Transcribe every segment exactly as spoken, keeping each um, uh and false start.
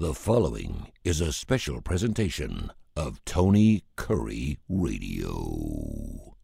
The following is a special presentation of Tony Curry Radio.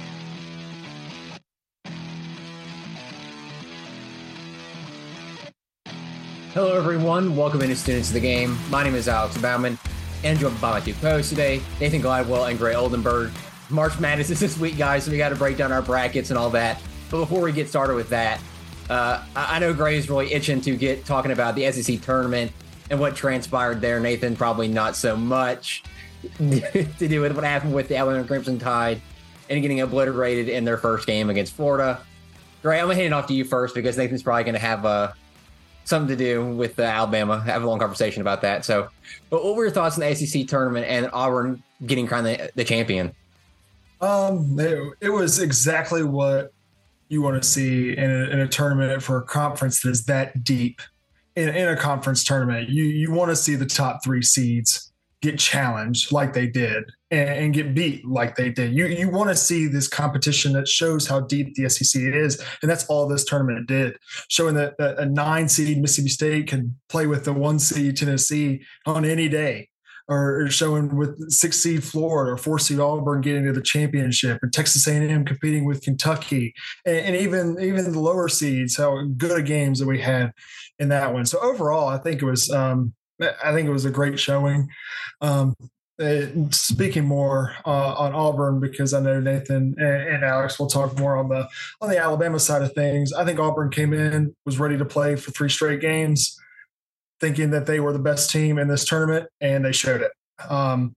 Hello, everyone. Welcome into Students of the Game. My name is Alex Bauman, and joined by my two co-hosts today, Nathan Gladwell and Gray Oldenburg. March Madness is this week, guys, so we got to break down our brackets and all that. But before we get started with that, uh, I know Gray is really itching to get talking about the S E C tournament and what transpired there. Nathan, probably not so much to do with what happened with the Alabama Crimson Tide and getting obliterated in their first game against Florida. Gray, I'm going to hand it off to you first because Nathan's probably going to have uh, something to do with uh, Alabama, have a long conversation about that. So, but what were your thoughts on the S E C tournament and Auburn getting kind of the, the champion? Um, it, it was exactly what you want to see in a, in a tournament for a conference that is that deep. In, in a conference tournament, you you want to see the top three seeds get challenged like they did and, and get beat like they did. You you want to see this competition that shows how deep the S E C is, and that's all this tournament did, showing that a, a nine seed Mississippi State can play with the one seed Tennessee on any day, or showing with six seed Florida or four seed Auburn getting to the championship, and Texas A and M competing with Kentucky, and, and even even the lower seeds, how good a games that we had in that one. So overall, I think it was um, I think it was a great showing. Um, uh, speaking more uh, on Auburn, because I know Nathan and, and Alex will talk more on the on the Alabama side of things. I think Auburn came in, was ready to play for three straight games, thinking that they were the best team in this tournament, and they showed it. Um,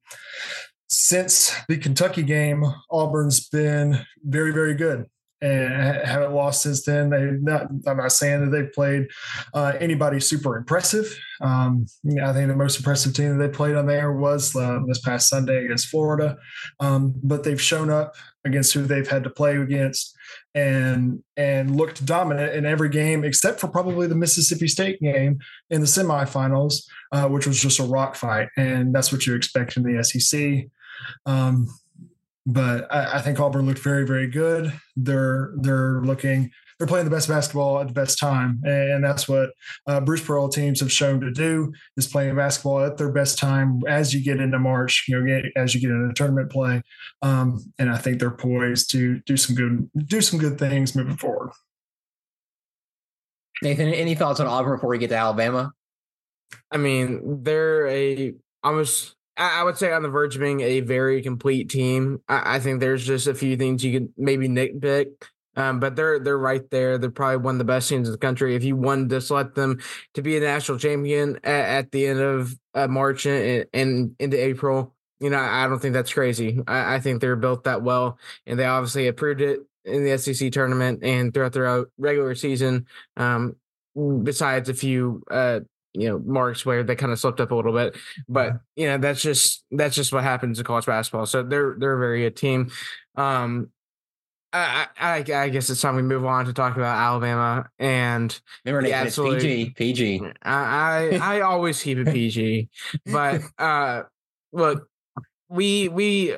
since the Kentucky game, Auburn's been very, very good and haven't lost since then. They not, I'm not saying that they've played uh, anybody super impressive. Um, I think the most impressive team that they played on there was uh, this past Sunday against Florida. Um, but they've shown up against who they've had to play against and and looked dominant in every game except for probably the Mississippi State game in the semifinals, uh, which was just a rock fight. And that's what you expect in the S E C. Um, but I, I think Auburn looked very, very good. They're they're looking they're playing the best basketball at the best time, and that's what uh, Bruce Pearl teams have shown to do, is playing basketball at their best time as you get into March, you know, get, as you get into tournament play. Um, and I think they're poised to do some good do some good things moving forward. Nathan, any thoughts on Auburn before we get to Alabama? I mean, they're a almost, I would say, on the verge of being a very complete team. I, I think there's just a few things you could maybe nitpick. Um, but they're they're right there. They're probably one of the best teams in the country. If you wanted to select them to be a national champion at, at the end of uh, March and, and into April, you know, I don't think that's crazy. I, I think they're built that well, and they obviously have proved it in the S E C tournament and throughout their regular season. Um, besides a few, uh, you know, marks where they kind of slipped up a little bit, but you know, that's just that's just what happens in college basketball. So they're they're a very good team. Um, I, I, I guess it's time we move on to talk about Alabama and remember, Nathan, it's P G. P G. I, I, I always keep it P G, but uh, look, we we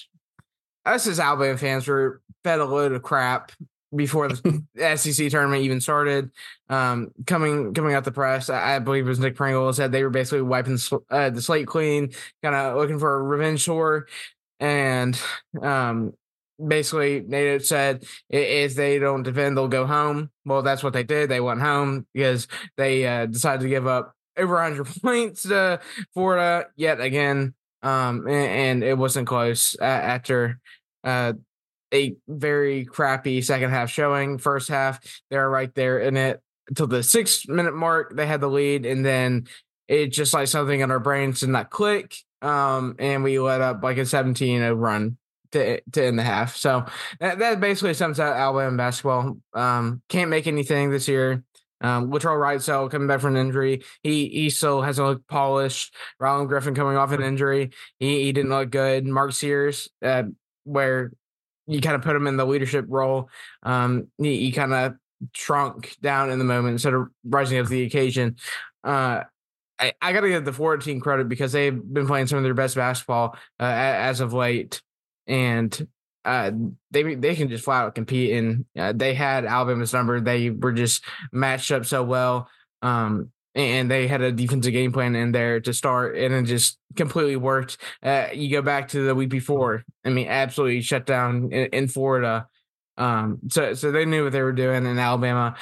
us as Alabama fans were fed a load of crap before the S E C tournament even started. Um, coming coming out the press, I, I believe it was Nick Pringle said they were basically wiping uh, the slate clean, kind of looking for a revenge tour, and um. Basically, NATO said if they don't defend, they'll go home. Well, that's what they did. They went home because they uh, decided to give up over one hundred points to Florida yet again, um, and, and it wasn't close uh, after uh, a very crappy second half showing. First half, they were right there in it until the six-minute mark. They had the lead, and then it just like something in our brains did not click, um, and we let up like a seventeen oh run to to end the half. So that, that basically sums up Alabama basketball. Um, can't make anything this year. Um, Latrell Wrightsell coming back from an injury. He he still hasn't looked polished. Rylan Griffin coming off an injury. He he didn't look good. Mark Sears, uh, where you kind of put him in the leadership role, um, he, he kind of shrunk down in the moment instead of rising up to the occasion. Uh, I, I got to give the Florida team credit because they've been playing some of their best basketball uh, as of late. And uh, they they can just flat out compete, and uh, they had Alabama's number. They were just matched up so well. Um, and they had a defensive game plan in there to start, and it just completely worked. Uh, you go back to the week before. I mean, absolutely shut down in, in Florida. Um, so so they knew what they were doing in Alabama.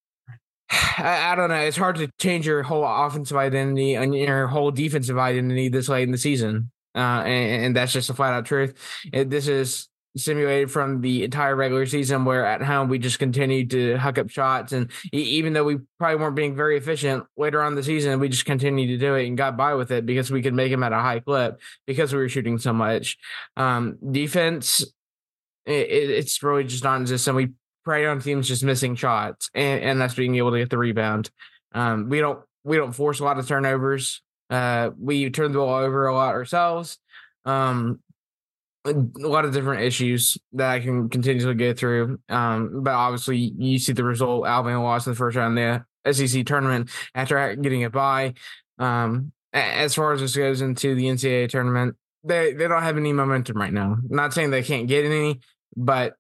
I, I don't know. It's hard to change your whole offensive identity and your whole defensive identity this late in the season, uh, and, and that's just a flat out truth. It, this is simulated from the entire regular season, where at home we just continued to huck up shots, and even though we probably weren't being very efficient later on in the season, we just continued to do it and got by with it because we could make them at a high clip because we were shooting so much. Um, defense, it, it's really just non-existent. We prey on teams just missing shots, and, and that's being able to get the rebound. Um, we don't we don't force a lot of turnovers. Uh, we turn the ball over a lot ourselves. Um, a lot of different issues that I can continuously go through. Um, but obviously you see the result. Alabama lost in the first round of the S E C tournament after getting it by. Um, as far as this goes into the N C double A tournament, they, they don't have any momentum right now. I'm not saying they can't get any, but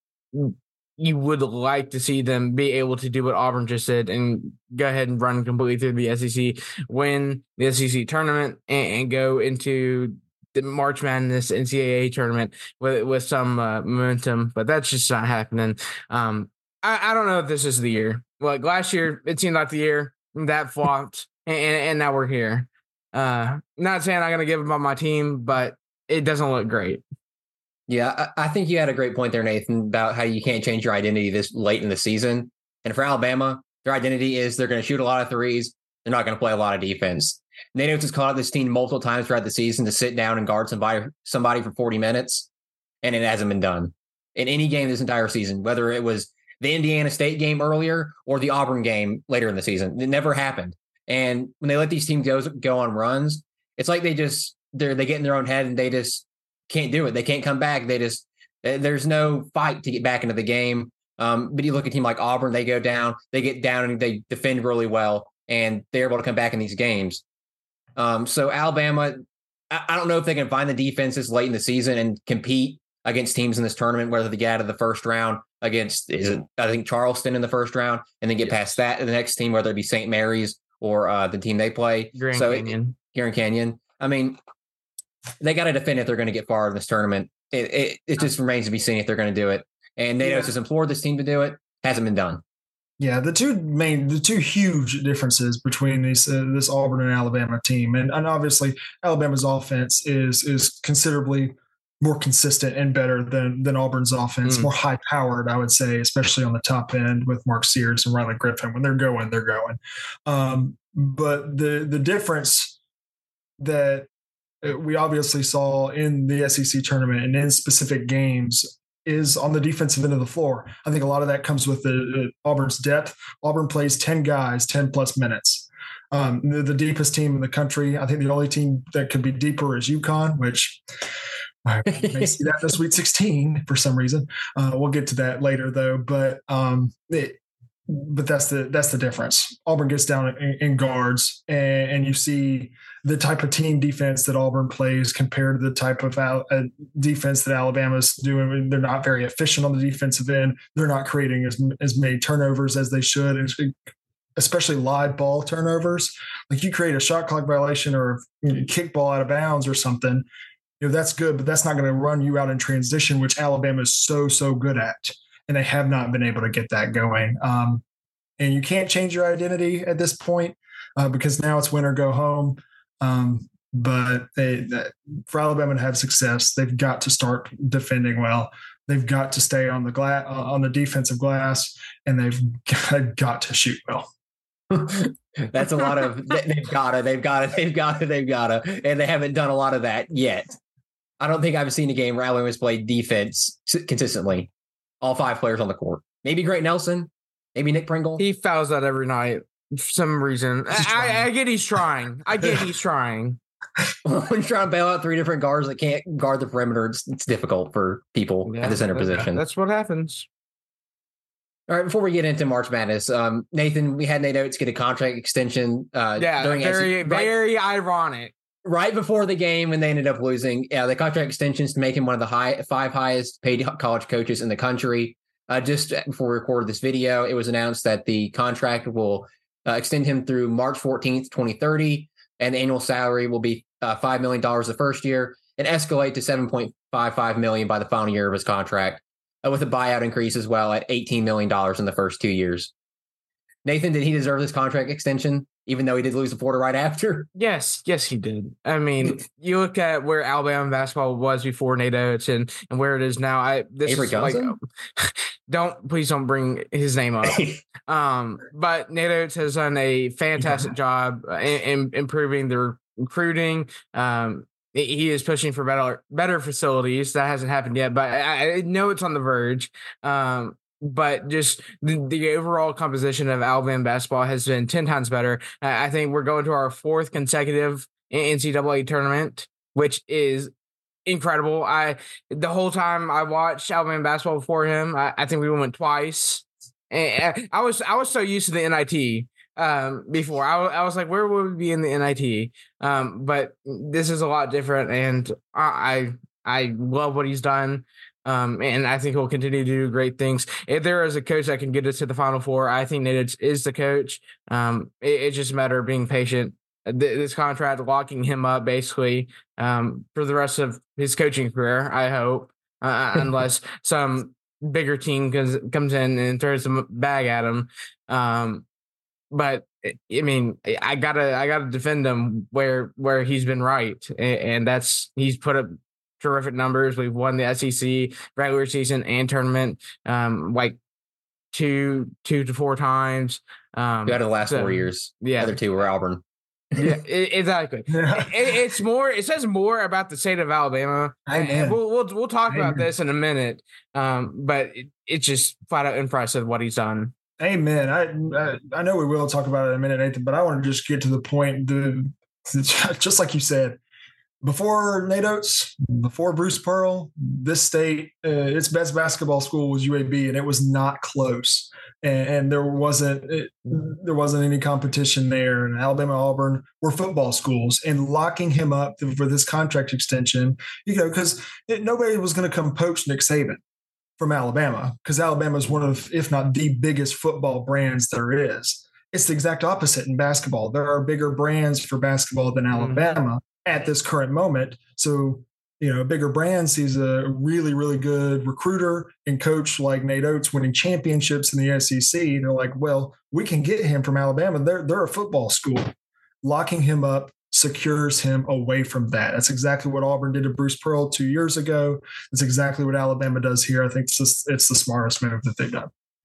you would like to see them be able to do what Auburn just did and go ahead and run completely through the S E C, win the S E C tournament, and, and go into the March Madness N C double A tournament with with some uh, momentum, but that's just not happening. Um, I, I don't know if this is the year. Like last year, it seemed like the year that flopped, and, and now we're here. Uh, not saying I'm going to give up on my team, but it doesn't look great. Yeah, I, I think you had a great point there, Nathan, about how you can't change your identity this late in the season. And for Alabama, their identity is they're going to shoot a lot of threes. They're not going to play a lot of defense. Nate Oates has called out this team multiple times throughout the season to sit down and guard somebody, somebody for forty minutes, and it hasn't been done in any game this entire season, whether it was the Indiana State game earlier or the Auburn game later in the season. It never happened. And when they let these teams go, go on runs, it's like they just they're they get in their own head and they just can't do it. They can't come back. They just there's no fight to get back into the game. Um, but you look at a team like Auburn, they go down, they get down and they defend really well, and they're able to come back in these games. Um, so Alabama, I, I don't know if they can find the defenses late in the season and compete against teams in this tournament, whether they get out of the first round against, is it, I think Charleston in the first round, and then get yes. past that to the next team, whether it be Saint Mary's or uh, the team they play. Grand so Canyon. It, Grand Canyon. I mean, they got to defend if they're going to get far in this tournament. It, it, it just remains to be seen if they're going to do it. And Nate Oates has implored this team to do it. Hasn't been done. Yeah, the two main, the two huge differences between these uh, this Auburn and Alabama team, and, and obviously Alabama's offense is is considerably more consistent and better than than Auburn's offense, mm. more high powered, I would say, especially on the top end with Mark Sears and Riley Griffin. When they're going, they're going. Um, but the the difference that we obviously saw in the S E C tournament and in specific games is on the defensive end of the floor. I think a lot of that comes with the uh, Auburn's depth. Auburn plays ten guys, ten plus minutes. Um, the, the deepest team in the country. I think the only team that could be deeper is UConn, which I may see that in the Sweet sixteen for some reason. Uh, we'll get to that later though. But um, it, but that's the that's the difference. Auburn gets down in, in guards, and, and you see the type of team defense that Auburn plays compared to the type of uh, defense that Alabama's doing. They're not very efficient on the defensive end. They're not creating as as many turnovers as they should, especially live ball turnovers. Like you create a shot clock violation or you know, kick ball out of bounds or something, you know, that's good, but that's not going to run you out in transition, which Alabama is so, so good at. And they have not been able to get that going. Um, and you can't change your identity at this point uh, because now it's win or go home. Um, but they, that, for Alabama to have success, they've got to start defending well. They've got to stay on the glass, uh, on the defensive glass, and they've, they've got to shoot well. That's a lot of they've got to, they've got to, they've got to, they've got to, and they haven't done a lot of that yet. I don't think I've seen a game where Alabama's played defense consistently. All five players on the court. Maybe Grant Nelson, maybe Nick Pringle. He fouls out every night for some reason. I, I get he's trying. I get he's trying. When you're trying to bail out three different guards that can't guard the perimeter, it's, it's difficult for people yeah, at the center that, position. That's what happens. All right, before we get into March Madness, um, Nathan, we had Nate Oates get a contract extension. Uh, yeah, during very, right, very ironic. Right before the game when they ended up losing. Yeah, the contract extensions to make him one of the high five highest paid college coaches in the country. Uh, just before we recorded this video, it was announced that the contract will uh, extend him through March fourteenth, twenty thirty, and the annual salary will be uh, five million dollars the first year and escalate to seven point five five million dollars by the final year of his contract, uh, with a buyout increase as well at eighteen million dollars in the first two years. Nathan, did he deserve this contract extension, even though he did lose the Porter right after? Yes, yes, he did. I mean, you look at where Alabama basketball was before Nate Oates and, and where it is now. I this Avery is like, don't please don't bring his name up. um, but Nate Oates has done a fantastic yeah. job in, in improving their recruiting. Um, he is pushing for better better facilities. That hasn't happened yet, but I, I know it's on the verge. Um, But just the, the overall composition of Alabama basketball has been ten times better. I think we're going to our fourth consecutive N C double A tournament, which is incredible. I the whole time I watched Alabama basketball before him, I, I think we went twice. And I was I was so used to the N I T um, before. I, I was like, where would we be in the N I T? Um, but this is a lot different, and I I, I love what he's done. Um, and I think he'll continue to do great things. If there is a coach that can get us to the Final Four, I think Nate is the coach. Um, it, it's just a matter of being patient. This contract locking him up basically um, for the rest of his coaching career, I hope, uh, unless some bigger team comes, comes in and throws a bag at him. Um, but I mean, I gotta I gotta defend him where where he's been right, and, and that's he's put up terrific numbers. We've won the S E C regular season and tournament, um, like two, two to four times. Um, Got the last so, four years. Yeah, the other two were Auburn. Yeah, it, exactly. it, it's more. It says more about the state of Alabama. And we'll we'll we'll talk Amen. about this in a minute. Um, but it, it's just flat out impressive what he's done. Amen. I, I I know we will talk about it in a minute, Nathan. But I want to just get to the point. The just like you said. Before Nate Oates, before Bruce Pearl, this state, uh, its best basketball school was U A B, and it was not close. And, and there wasn't it, there wasn't any competition there. And Alabama, Auburn were football schools. And locking him up for this contract extension, you know, because nobody was going to come poach Nick Saban from Alabama, because Alabama is one of, if not the biggest football brands there is. It's the exact opposite in basketball. There are bigger brands for basketball than Alabama. Mm. At this current moment. So, you know, bigger brand sees a really, really good recruiter and coach like Nate Oates winning championships in the S E C. They're like, well, we can get him from Alabama. They're, they're a football school. Locking him up secures him away from that. That's exactly what Auburn did to Bruce Pearl two years ago. That's exactly what Alabama does here. I think it's, just, it's the smartest move that they've done.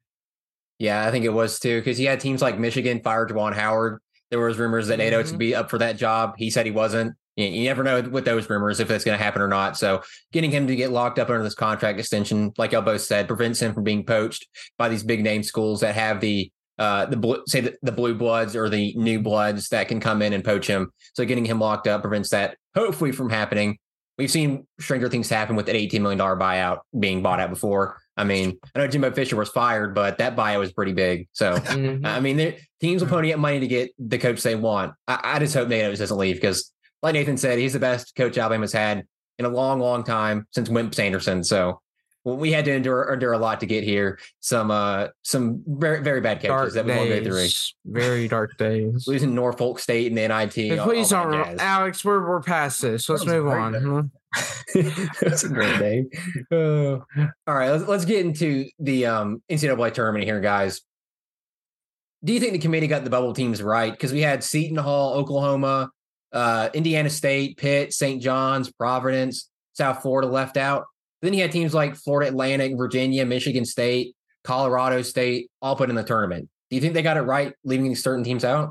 Yeah, I think it was too, because he had teams like Michigan fire Juwan Howard. There was rumors that Nate Oates would be up for that job. He said he wasn't. You never know with those rumors if it's going to happen or not. So getting him to get locked up under this contract extension, like y'all both said, prevents him from being poached by these big name schools that have the uh, the blue, say the, the blue bloods or the new bloods that can come in and poach him. So getting him locked up prevents that hopefully from happening. We've seen stranger things happen with that eighteen million dollars buyout being bought out before. I mean, I know Jimbo Fisher was fired, but that buyout was pretty big. So, mm-hmm. I mean, teams will pony up money to get the coach they want. I, I just hope Nate Oates doesn't leave, because like Nathan said, he's the best coach Alabama's had in a long, long time since Wimp Sanderson. So well, we had to endure endure a lot to get here. Some uh, some very, very bad coaches dark that we won't go through. Very dark days. Losing Norfolk State and the N I T. Hey, please all, all don't, Alex. We're we're past this. Let's move on. That's a great day. Uh, all right, let's let's get into the um, N C double A tournament here, guys. Do you think the committee got the bubble teams right? Because we had Seton Hall, Oklahoma, uh, Indiana State, Pitt, Saint John's, Providence, South Florida left out. Then you had teams like Florida Atlantic, Virginia, Michigan State, Colorado State, all put in the tournament. Do you think they got it right, leaving these certain teams out?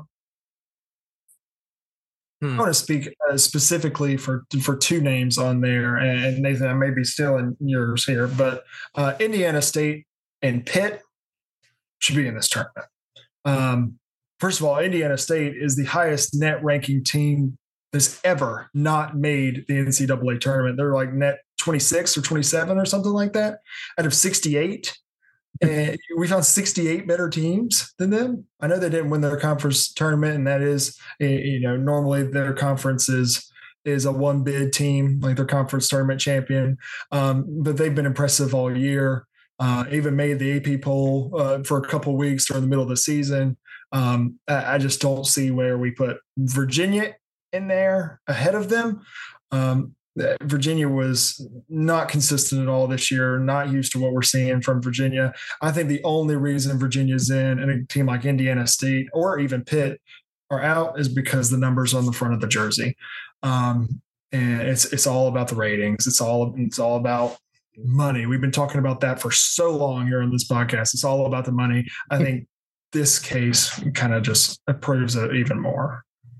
Hmm. I want to speak uh, specifically for for two names on there, and Nathan, I may be still in yours here, but uh, Indiana State and Pitt should be in this tournament. Um, first of all, Indiana State is the highest net ranking team that's ever not made the N C double A tournament. They're like net twenty-six or twenty-seven or something like that out of sixty-eight. And we found sixty-eight better teams than them. I know they didn't win their conference tournament, and that is, you know, normally their conference is, is a one bid team, like their conference tournament champion. Um, but they've been impressive all year. Uh, even made the A P poll uh, for a couple of weeks during the middle of the season. Um, I, I just don't see where we put Virginia in there ahead of them. Um, Virginia was not consistent at all this year, not used to what we're seeing from Virginia. I think the only reason Virginia's in and a team like Indiana State or even Pitt are out is because the numbers on the front of the jersey. Um, and it's it's all about the ratings. It's all it's all about money. We've been talking about that for so long here on this podcast. It's all about the money. I think this case kind of just proves it even more.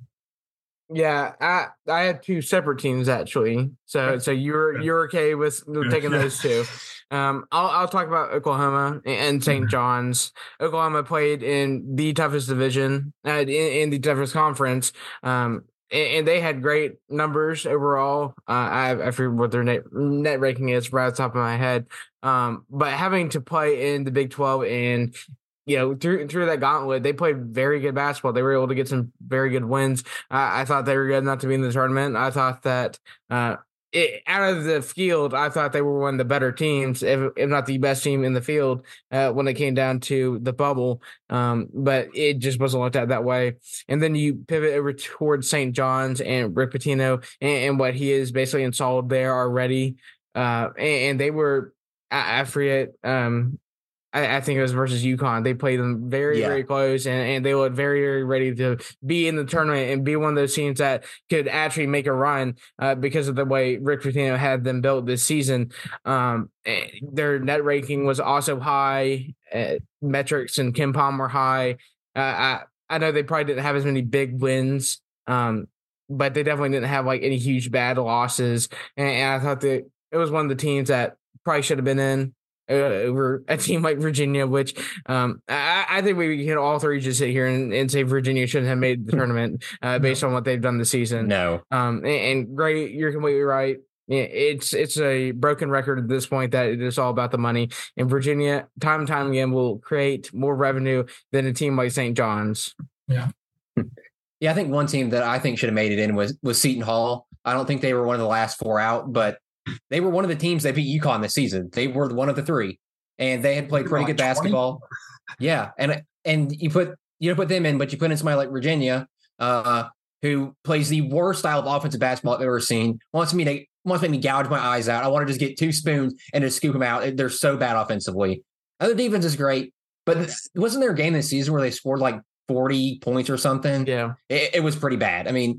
Yeah, I I had two separate teams actually. So so you're you're okay with taking those two. Um, I'll I'll talk about Oklahoma and Saint John's. Oklahoma played in the toughest division, uh, in, in the toughest conference. Um, and, and they had great numbers overall. Uh, I I forget what their net net ranking is right off the top of my head. Um, but having to play in the Big twelve and you know, through through that gauntlet, they played very good basketball. They were able to get some very good wins. Uh, I thought they were good enough to be in the tournament. I thought that uh, it, out of the field, I thought they were one of the better teams, if, if not the best team in the field uh, when it came down to the bubble. Um, but it just wasn't looked at that way. And then you pivot over towards Saint John's and Rick Pitino and, and what he is basically installed there already. Uh, and, and they were, I, I forget, um, I, I think it was versus UConn. They played them very, yeah. very close, and, and they looked very, very ready to be in the tournament and be one of those teams that could actually make a run uh, because of the way Rick Pitino had them built this season. Um, their net ranking was also high. Uh, metrics and KenPom were high. Uh, I, I know they probably didn't have as many big wins, um, but they definitely didn't have like any huge bad losses. And, and I thought that it was one of the teams that probably should have been in. Uh, over a team like Virginia, which um, I, I think we can all three just sit here and, and say Virginia shouldn't have made the tournament uh, based on what they've done this season. No. Um, and, and great, you're completely right. It's it's a broken record at this point that it is all about the money. And Virginia, time and time again, will create more revenue than a team like Saint John's. Yeah. Yeah, I think one team that I think should have made it in was was Seton Hall. I don't think they were one of the last four out, but they were one of the teams that beat UConn this season. They were one of the three, and they had played pretty good basketball. Yeah, and and you put you don't put them in, but you put in somebody like Virginia, uh, who plays the worst style of offensive basketball I've ever seen. Wants me to wants to make me gouge my eyes out. I want to just get two spoons and just scoop them out. They're so bad offensively. Other defense is great, but wasn't there a game this season where they scored like forty points or something? Yeah, it, it was pretty bad. I mean.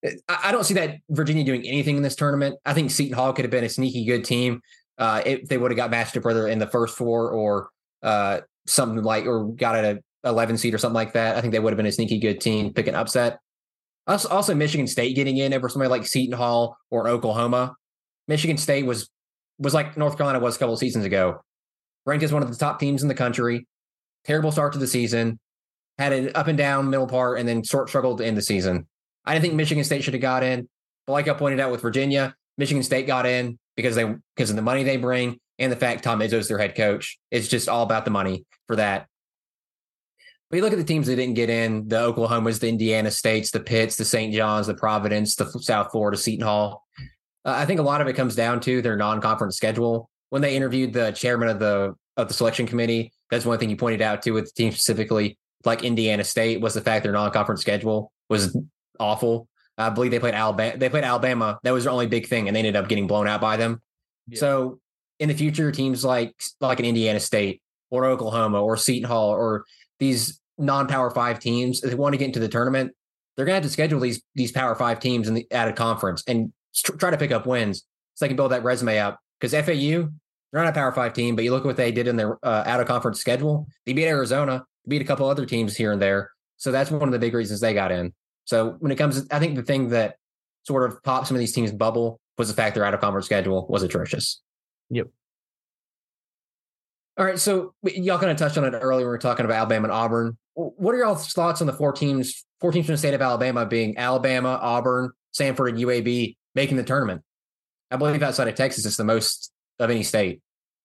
I don't see that Virginia doing anything in this tournament. I think Seton Hall could have been a sneaky good team uh, if they would have got matched up whether in the first four or uh, something like, or got an eleven seed or something like that. I think they would have been a sneaky good team, pick an upset. Also, also Michigan State getting in over somebody like Seton Hall or Oklahoma. Michigan State was was like North Carolina was a couple of seasons ago, ranked as one of the top teams in the country. Terrible start to the season, had an up and down middle part, and then short struggled to end the season. I didn't think Michigan State should have got in. But like I pointed out with Virginia, Michigan State got in because they because of the money they bring and the fact Tom Izzo's their head coach. It's just all about the money for that. But you look at the teams that didn't get in, the Oklahomas, the Indiana States, the Pitts, the Saint John's, the Providence, the South Florida, Seton Hall. Uh, I think a lot of it comes down to their non-conference schedule. When they interviewed the chairman of the of the selection committee, that's one thing he pointed out to with the team specifically, like Indiana State, was the fact their non-conference schedule was awful. I believe they played Alabama. They played Alabama. That was their only big thing, and they ended up getting blown out by them. Yeah. So in the future, teams like like an Indiana State or Oklahoma or Seton Hall or these non-Power Five teams, if they want to get into the tournament, they're going to have to schedule these these Power Five teams in the at a conference and try to pick up wins so they can build that resume up. Because F A U, they're not a Power Five team, but you look at what they did in their uh, out of conference schedule. They beat Arizona, beat a couple other teams here and there. So that's one of the big reasons they got in. So when it comes, I think the thing that sort of popped some of these teams' bubble was the fact their out-of-conference schedule was atrocious. Yep. All right, so y'all kind of touched on it earlier. We were talking about Alabama and Auburn. What are y'all's thoughts on the four teams, four teams from the state of Alabama being Alabama, Auburn, Samford, and U A B making the tournament? I believe outside of Texas, it's the most of any state.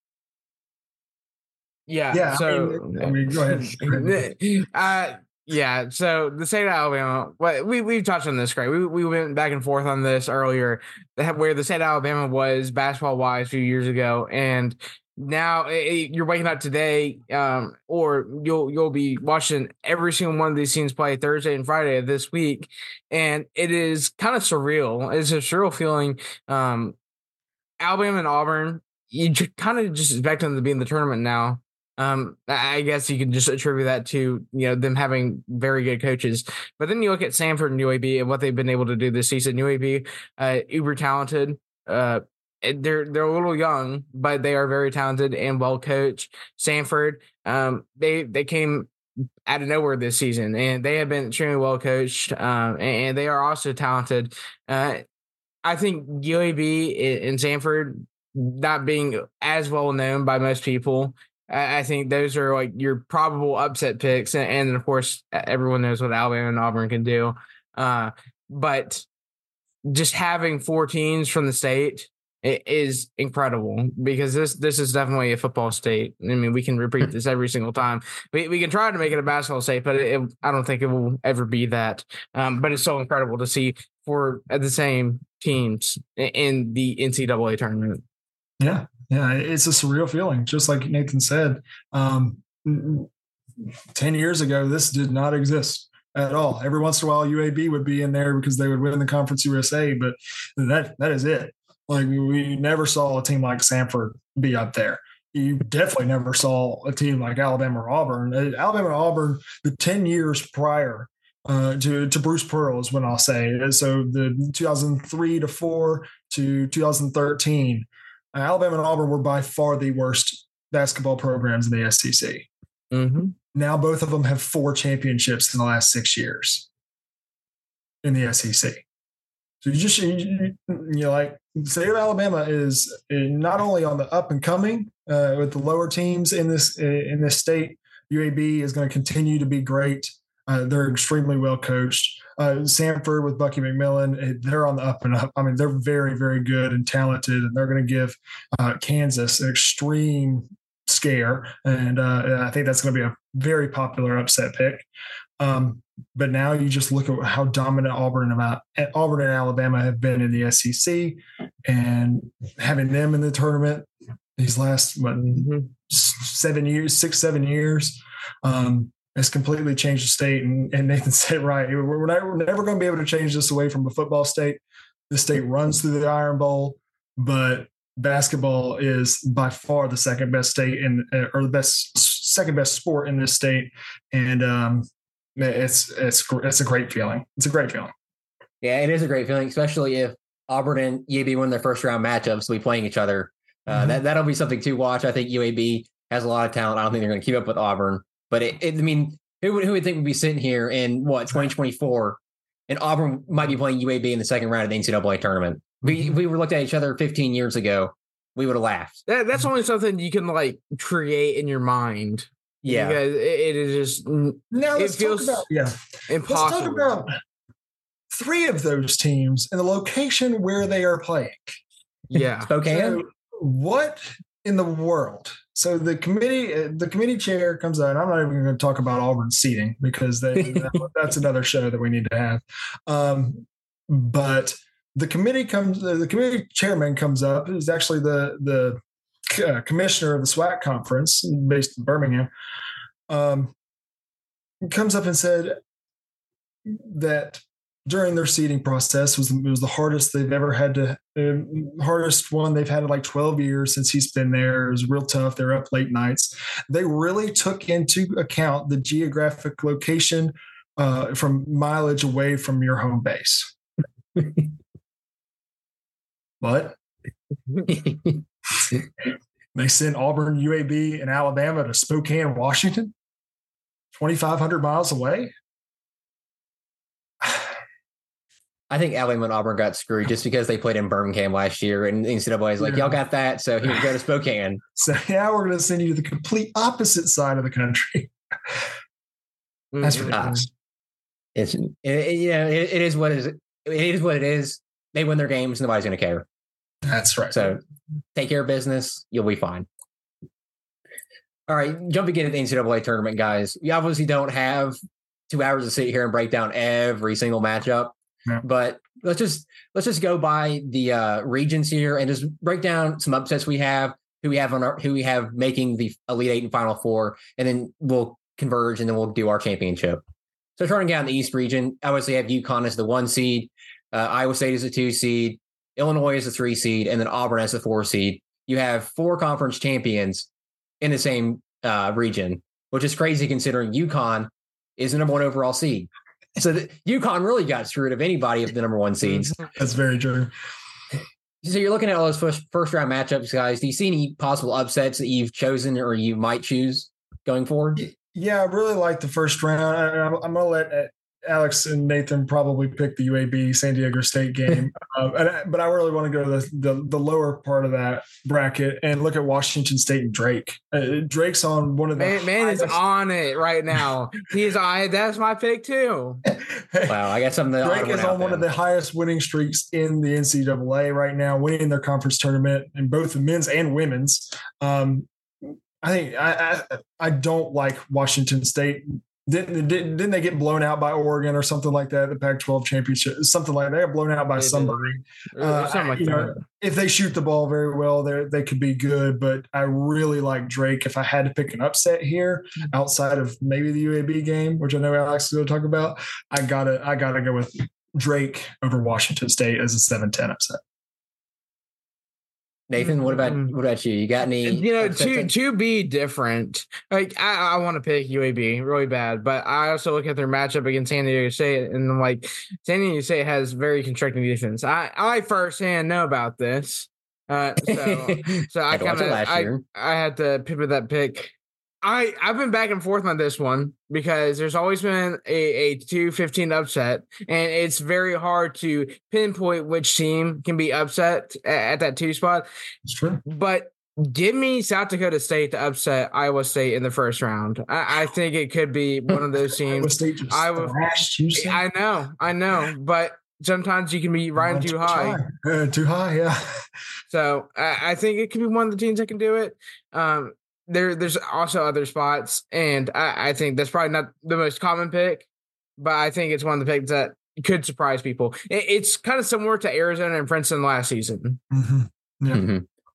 Yeah. Yeah. So, I mean, go ahead. uh, Yeah, so the state of Alabama, well, we we've touched on this, right? We we went back and forth on this earlier, where the state of Alabama was basketball wise a few years ago, and now it, you're waking up today, um, or you'll you'll be watching every single one of these teams play Thursday and Friday of this week, and it is kind of surreal. It's a surreal feeling. Um, Alabama and Auburn, you kind of just expect them to be in the tournament now. Um, I guess you can just attribute that to, you know, them having very good coaches. But then you look at Samford and U A B and what they've been able to do this season. U A B, uh, uber talented. Uh, they're they're a little young, but they are very talented and well coached. Samford, um, they they came out of nowhere this season, and they have been extremely well coached. Um, and, and they are also talented. Uh, I think U A B and Samford not being as well known by most people. I think those are like your probable upset picks. And, and of course, everyone knows what Alabama and Auburn can do. Uh, but just having four teams from the state is incredible, because this this is definitely a football state. I mean, we can repeat this every single time. We we can try to make it a basketball state, but it, it, I don't think it will ever be that. Um, but it's so incredible to see four at the same teams in the N C double A tournament. Yeah. Yeah, it's a surreal feeling, just like Nathan said. Um, ten years ago, this did not exist at all. Every once in a while, U A B would be in there because they would win the Conference U S A, but that that is it. Like, we never saw a team like Samford be up there. You definitely never saw a team like Alabama or Auburn. Alabama and Auburn, the ten years prior uh, to, to Bruce Pearl is when I'll say. So the two thousand three to four to two thousand thirteen, Alabama and Auburn were by far the worst basketball programs in the S E C. Mm-hmm. Now both of them have four championships in the last six years in the S E C. So you just, you, you like, the state of Alabama is not only on the up and coming uh, with the lower teams in this in this state. U A B is going to continue to be great. Uh, they're extremely well coached. Uh, Samford with Bucky McMillan, they're on the up and up. I mean, they're very, very good and talented, and they're going to give uh, Kansas an extreme scare. And uh, I think that's going to be a very popular upset pick. Um, but now you just look at how dominant Auburn and Auburn and Alabama have been in the S E C, and having them in the tournament these last what, seven years, six, seven years. Um, has completely changed the state. And, and Nathan said, right, we're, not, we're never going to be able to change this away from a football state. The state runs through the Iron Bowl, but basketball is by far the second best state in, or the best, second best sport in this state. And um, it's, it's, it's a great feeling. It's a great feeling. Yeah, it is a great feeling, especially if Auburn and U A B win their first round matchups, will be playing each other. Uh, mm-hmm. that, that'll be something to watch. I think U A B has a lot of talent. I don't think they're going to keep up with Auburn. But it, it, I mean, who would who would think would be sitting here in what twenty twenty-four, and Auburn might be playing U A B in the second round of the N C double A tournament? We we were looked at each other fifteen years ago. We would have laughed. That, that's only something you can like create in your mind. Yeah, because it, it is just now it let's feels talk about, yeah. impossible. Let's talk about three of those teams and the location where they are playing. Yeah, Spokane. So what in the world? So the committee, the committee chair comes out, and I'm not even going to talk about Auburn's seating because they, that, that's another show that we need to have. Um, but the committee comes, the committee chairman comes up. Is actually the the uh, commissioner of the SWAC conference based in Birmingham. Um, comes up and said that during their seating process was it was the hardest they've ever had to uh, hardest one they've had in like twelve years since he's been there. It was real tough. They're up late nights. They really took into account the geographic location uh, from mileage away from your home base. What? They sent Auburn, U A B, and Alabama to Spokane, Washington, twenty-five hundred miles away. I think Alabama and Auburn got screwed just because they played in Birmingham last year, and the N C double A is like, yeah. Y'all got that, so here we go to Spokane. So now we're going to send you to the complete opposite side of the country. That's ridiculous. Uh, it's it, it, you know it, it is what it is. It is what it is. They win their games, nobody's going to care. That's right. So take care of business, you'll be fine. All right, jumping into the N C double A tournament, guys. We obviously don't have two hours to sit here and break down every single matchup. Yeah. But let's just let's just go by the uh, regions here and just break down some upsets we have. who we have on our, who we have making the Elite Eight and Final Four, and then we'll converge and then we'll do our championship. So turning out in the East region, I would say have UConn as the one seed, uh, Iowa State as a two seed, Illinois as a three seed, and then Auburn as a four seed. You have four conference champions in the same uh, region, which is crazy considering UConn is the number one overall seed. So the, UConn really got screwed of anybody of the number one seeds. That's very true. So you're looking at all those first, first round matchups, guys. Do you see any possible upsets that you've chosen or you might choose going forward? Yeah, I really like the first round. I, I'm, I'm going to let Alex and Nathan probably pick the U A B San Diego State game, um, and, but I really want to go to the, the the lower part of that bracket and look at Washington State and Drake. Uh, Drake's on one of the man, man is on it right now. He's I. That's my pick too. Wow, I got something. Drake is on one of the highest winning streaks in the N C double A right now, winning their conference tournament in both the men's and women's. Um, I think I, I I don't like Washington State. Didn't, didn't didn't they get blown out by Oregon or something like that? The Pac twelve championship, something like that. They got blown out by they somebody. Uh, something like you that. Know, if they shoot the ball very well, they they could be good. But I really like Drake. If I had to pick an upset here, outside of maybe the U A B game, which I know Alex is going to talk about, I gotta I gotta go with Drake over Washington State as a seven ten upset. Nathan, what about what about you? You got any? You know, to to be different. Like I, I want to pick U A B really bad, but I also look at their matchup against San Diego State, and I'm like, San Diego State has very constructing defense. I I firsthand know about this, uh, so so I kind of I I had to pivot that pick. I, I've been back and forth on this one because there's always been a, a two fifteen upset, and it's very hard to pinpoint which team can be upset at, at that two spot. That's true. But give me South Dakota State to upset Iowa State in the first round. I, I think it could be one of those teams. Iowa State just Iowa, thrashed, I know, I know, but sometimes you can be riding too, too high. high. Uh, too high, yeah. So I, I think it could be one of the teams that can do it. Um, There, there's also other spots, and I, I think that's probably not the most common pick, but I think it's one of the picks that could surprise people. It, it's kind of similar to Arizona and Princeton last season. Mm-hmm. Yeah. Mm-hmm.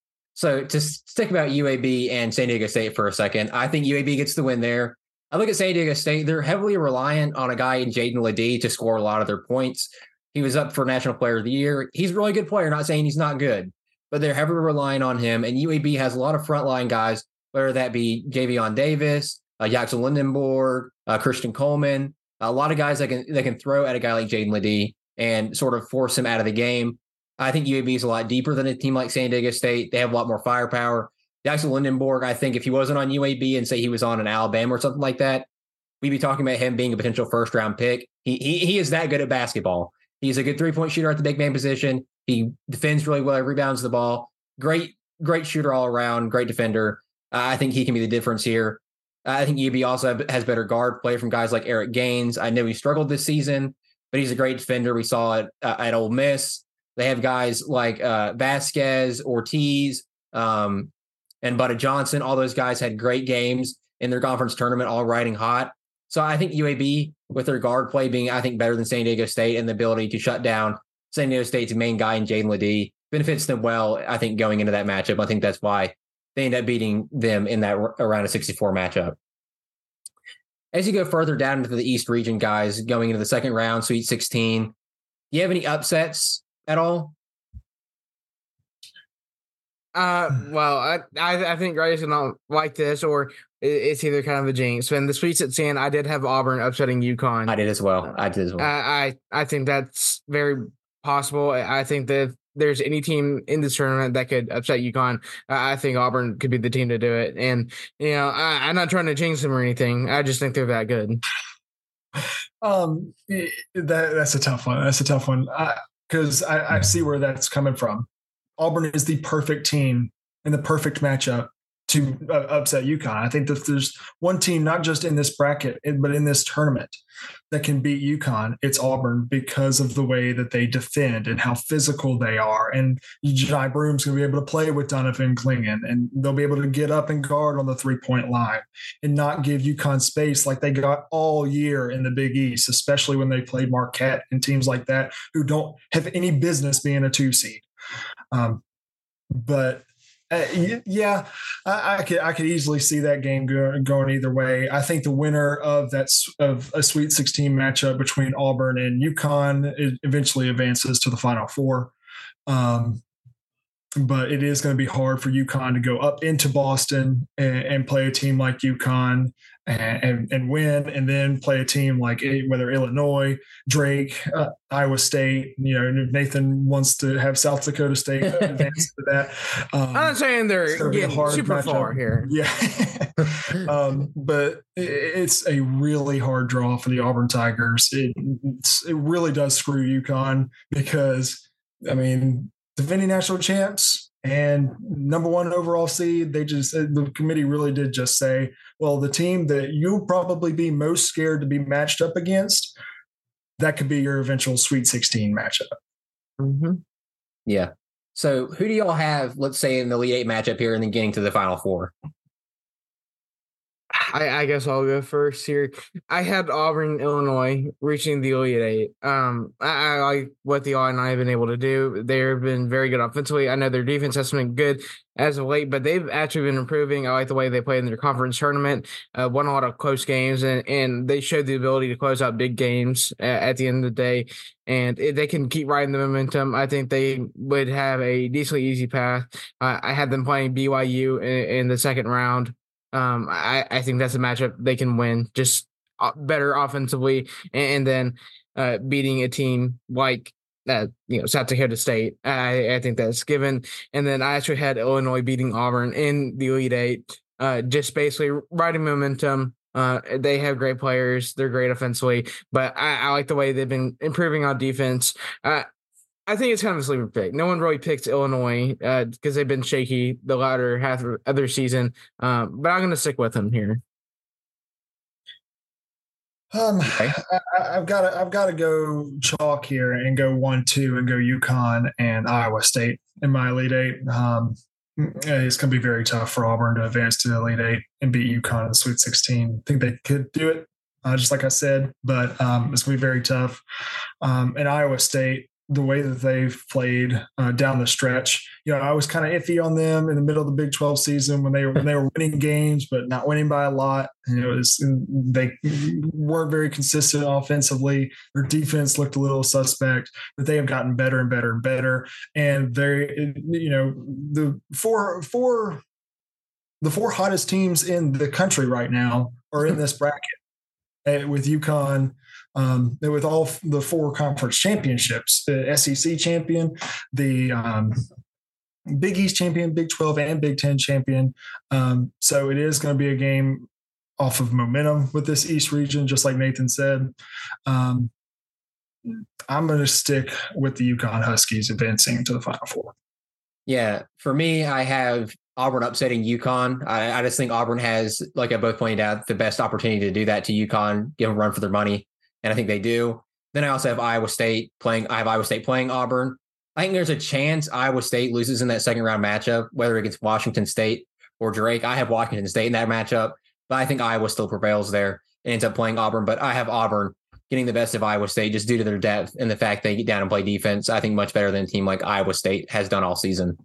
So to stick about U A B and San Diego State for a second, I think U A B gets the win there. I look at San Diego State; they're heavily reliant on a guy in Jaden Ledee to score a lot of their points. He was up for National Player of the Year. He's a really good player. Not saying he's not good, but they're heavily relying on him. And U A B has a lot of frontline guys, whether that be Javion Davis, uh, Jackson Lindenborg, uh, Christian Coleman, a lot of guys that can that can throw at a guy like Jaden Ledee and sort of force him out of the game. I think U A B is a lot deeper than a team like San Diego State. They have a lot more firepower. Jackson Lindenborg, I think if he wasn't on U A B and say he was on an Alabama or something like that, we'd be talking about him being a potential first round pick. He he, he is that good at basketball. He's a good three point shooter at the big man position. He defends really well, rebounds the ball. Great, great shooter all around, great defender. Uh, I think he can be the difference here. Uh, I think U B also has better guard play from guys like Eric Gaines. I know he struggled this season, but he's a great defender. We saw it uh, at Ole Miss. They have guys like uh, Vasquez, Ortiz, um, and Butta Johnson. All those guys had great games in their conference tournament, all riding hot. So I think U A B, with their guard play being, I think, better than San Diego State and the ability to shut down San Diego State's main guy in Jaden Ledee, benefits them well, I think, going into that matchup. I think that's why they end up beating them in that around a sixty-four matchup. As you go further down into the East region, guys, going into the second round, Sweet sixteen, do you have any upsets at all? Uh, well, I I, I think Grady's gonna like this, or it's either kind of a jinx. When the Sweet sixteen, I did have Auburn upsetting UConn. I did as well. I did as well. I I, I think that's very possible. I think that there's any team in this tournament that could upset UConn, I think Auburn could be the team to do it. And, you know, I, I'm not trying to jinx them or anything. I just think they're that good. Um, that that's a tough one. That's a tough one. Because I, I, I see where that's coming from. Auburn is the perfect team and the perfect matchup to uh, upset UConn. I think that there's one team, not just in this bracket, but in this tournament, that can beat UConn, it's Auburn, because of the way that they defend and how physical they are. And Jai Broom's going to be able to play with Donovan Clingan, and they'll be able to get up and guard on the three-point line and not give UConn space like they got all year in the Big East, especially when they played Marquette and teams like that who don't have any business being a two seed. Um, but Uh, yeah, I, I could I could easily see that game go, going either way. I think the winner of that of a Sweet sixteen matchup between Auburn and UConn eventually advances to the Final Four. Um, but it is going to be hard for UConn to go up into Boston and, and play a team like UConn and, and, and win, and then play a team like whether Illinois, Drake, uh, Iowa State. You know, Nathan wants to have South Dakota State advance to that. Um, I'm not saying they're getting super matchup. far here. Yeah, um, but it, it's a really hard draw for the Auburn Tigers. It it really does screw UConn because, I mean, defending national champs and number one overall seed, they just, the committee really did just say, well, the team that you'll probably be most scared to be matched up against, that could be your eventual Sweet sixteen matchup. Mm-hmm. Yeah. So who do y'all have, let's say, in the Elite Eight matchup here and then getting to the Final Four? I, I guess I'll go first here. I had Auburn, Illinois reaching the Elite Eight. Um, I, I like what the Illini have been able to do. They've been very good offensively. I know their defense has been good as of late, but they've actually been improving. I like the way they played in their conference tournament, uh, won a lot of close games, and, and they showed the ability to close out big games at, at the end of the day. And if they can keep riding the momentum, I think they would have a decently easy path. Uh, I had them playing B Y U in, in the second round. Um, I, I think that's a matchup they can win, just better offensively, and, and then uh, beating a team like uh, you know South Dakota State. I, I think that's given. And then I actually had Illinois beating Auburn in the Elite Eight, uh, just basically riding momentum. Uh, they have great players; they're great offensively, but I, I like the way they've been improving on defense. Uh, I think it's kind of a sleeper pick. No one really picked Illinois because uh, they've been shaky the latter half of their season. Um, but I'm going to stick with them here. Um, okay. I, I've got to I've got to go chalk here and go one two and go UConn and Iowa State in my Elite Eight. Um, it's going to be very tough for Auburn to advance to the Elite Eight and beat UConn in the Sweet sixteen. I think they could do it, uh, just like I said, but um, it's going to be very tough. Um, and Iowa State, the way that they've played uh, down the stretch, you know, I was kind of iffy on them in the middle of the Big twelve season when they were when they were winning games, but not winning by a lot. You know, it was, they weren't very consistent offensively. Their defense looked a little suspect, but they have gotten better and better and better. And they, you know, the four four the four hottest teams in the country right now are in this bracket uh, with UConn. Um, with all the four conference championships, the S E C champion, the um, Big East champion, Big twelve and Big ten champion. Um, so it is going to be a game off of momentum with this East region, just like Nathan said. Um, I'm going to stick with the UConn Huskies advancing to the Final Four. Yeah, for me, I have Auburn upsetting UConn. I, I just think Auburn has, like I both pointed out, the best opportunity to do that to UConn, give them a run for their money. And I think they do. Then I also have Iowa State playing. I have Iowa State playing Auburn. I think there's a chance Iowa State loses in that second round matchup, whether against Washington State or Drake. I have Washington State in that matchup, but I think Iowa still prevails there and ends up playing Auburn. But I have Auburn getting the best of Iowa State just due to their depth and the fact they get down and play defense. I think much better than a team like Iowa State has done all season.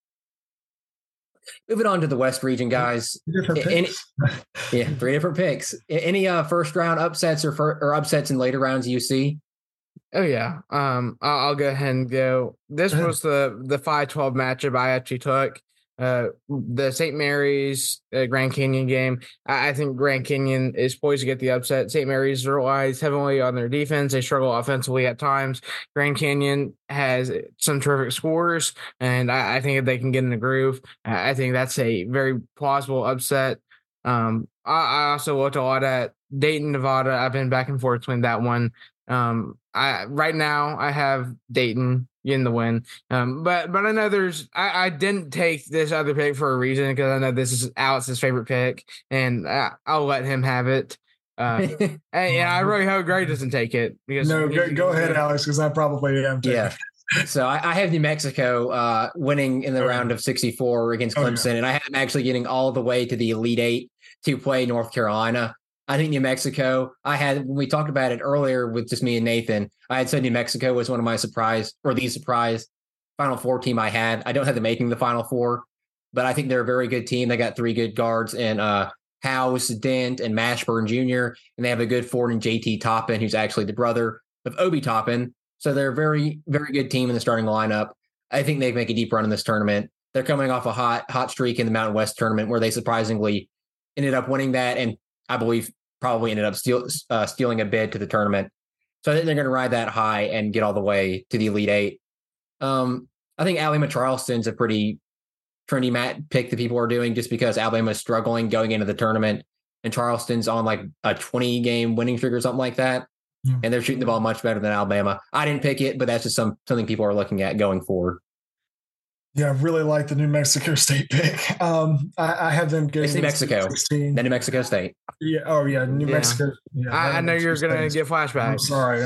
Moving on to the West region, guys. Any, yeah, three different picks. Any uh, first round upsets or fir- or upsets in later rounds you see? Oh yeah. Um, I'll, I'll go ahead and go. This was the the five twelve matchup I actually took. Uh, the Saint Mary's uh, Grand Canyon game. I, I think Grand Canyon is poised to get the upset. Saint Mary's relies heavily on their defense. They struggle offensively at times. Grand Canyon has some terrific scores, and I, I think if they can get in the groove, I think that's a very plausible upset. Um, I, I also looked a lot at Dayton, Nevada. I've been back and forth between that one. Um, I right now I have Dayton in the win. Um, but but I know there's I, I didn't take this other pick for a reason because I know this is Alex's favorite pick, and I, I'll let him have it. Uh, and, and I really hope Gray doesn't take it because no, go, go ahead, Alex, because I probably am. Too. Yeah. So I, I have New Mexico uh, winning in the oh, round of sixty-four against Clemson, oh, yeah. and I have them actually getting all the way to the Elite Eight to play North Carolina. I think New Mexico, I had, when we talked about it earlier with just me and Nathan, I had said New Mexico was one of my surprise or the surprise Final Four team I had. I don't have them making the Final Four, but I think they're a very good team. They got three good guards and uh, House, Dent, and Mashburn Junior, and they have a good forward in J T Toppin, who's actually the brother of Obi Toppin. So they're a very, very good team in the starting lineup. I think they make a deep run in this tournament. They're coming off a hot, hot streak in the Mountain West tournament where they surprisingly ended up winning that, and I believe probably ended up steal, uh, stealing a bid to the tournament. So I think they're going to ride that high and get all the way to the Elite Eight. Um, I think Alabama Charleston's a pretty trendy mat pick that people are doing just because Alabama is struggling going into the tournament, and Charleston's on like a twenty game winning streak or something like that. Yeah. And they're shooting the ball much better than Alabama. I didn't pick it, but that's just some something people are looking at going forward. Yeah, I really like the New Mexico State pick. Um, I, I have them getting New Mexico, then New Mexico State. Yeah. Oh, yeah. New yeah. Mexico. Yeah, I, I know you're going to get flashbacks. I'm sorry.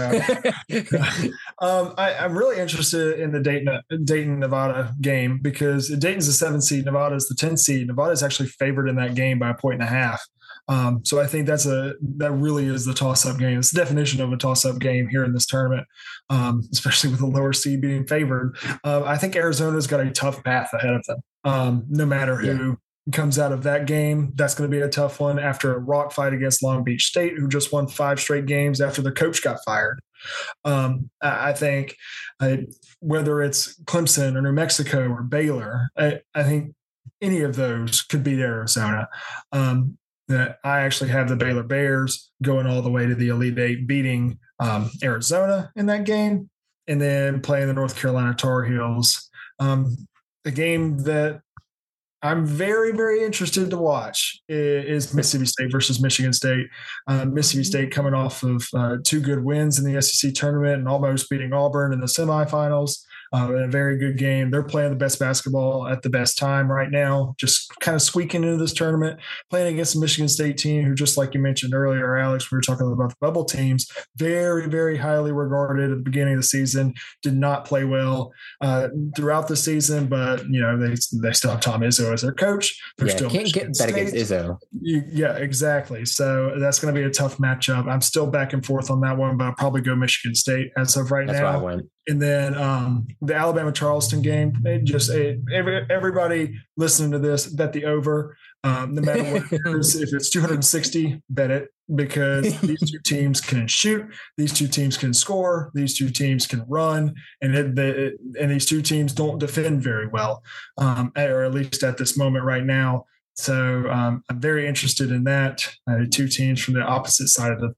Uh, um, I, I'm really interested in the Dayton, Dayton, Nevada game because Dayton's the seventh seed, Nevada is the tenth seed. Nevada is actually favored in that game by a point and a half. Um, so I think that's a that really is the toss-up game. It's the definition of a toss-up game here in this tournament, um, especially with the lower seed being favored. Uh, I think Arizona's got a tough path ahead of them. Um, no matter who yeah. comes out of that game, that's going to be a tough one after a rock fight against Long Beach State, who just won five straight games after their coach got fired. Um, I think uh, whether it's Clemson or New Mexico or Baylor, I, I think any of those could beat Arizona. Um, that I actually have the Baylor Bears going all the way to the Elite Eight, beating um, Arizona in that game, and then playing the North Carolina Tar Heels. Um, the game that I'm very, very interested to watch is Mississippi State versus Michigan State. Uh, Mississippi State coming off of uh, two good wins in the S E C tournament and almost beating Auburn in the semifinals. Uh, in a very good game. They're playing the best basketball at the best time right now, just kind of squeaking into this tournament, playing against the Michigan State team who, just like you mentioned earlier, Alex, we were talking about the bubble teams, very, very highly regarded at the beginning of the season, did not play well uh, throughout the season, but, you know, they they still have Tom Izzo as their coach. They're yeah, still can't Michigan get that against Izzo. You, yeah, exactly. So that's going to be a tough matchup. I'm still back and forth on that one, but I'll probably go Michigan State as of right that's now. That's why I went. And then um, the Alabama Charleston game, it just it, every, everybody listening to this, bet the over. Um, no matter what it is, if it's two hundred sixty, bet it, because these two teams can shoot, these two teams can score, these two teams can run, and it, the, and these two teams don't defend very well, um, or at least at this moment right now. So um, I'm very interested in that. Uh, two teams from the opposite side of the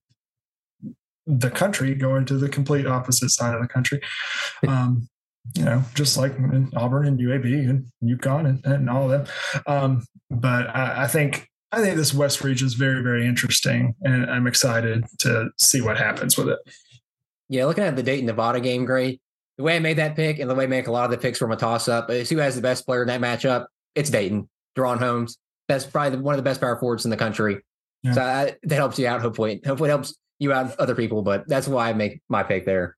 the country going to the complete opposite side of the country. Um, you know, just like Auburn and U A B and UConn and, and all of them. Um, but I, I think, I think this West region is very, very interesting, and I'm excited to see what happens with it. Yeah. Looking at the Dayton Nevada game, great. The way I made that pick and the way I make a lot of the picks from a toss up is who has the best player in that matchup. It's Dayton. De'Ron Holmes. That's probably one of the best power forwards in the country. Yeah. So I, that helps you out. Hopefully, hopefully it helps you out other people, but that's why I make my pick there.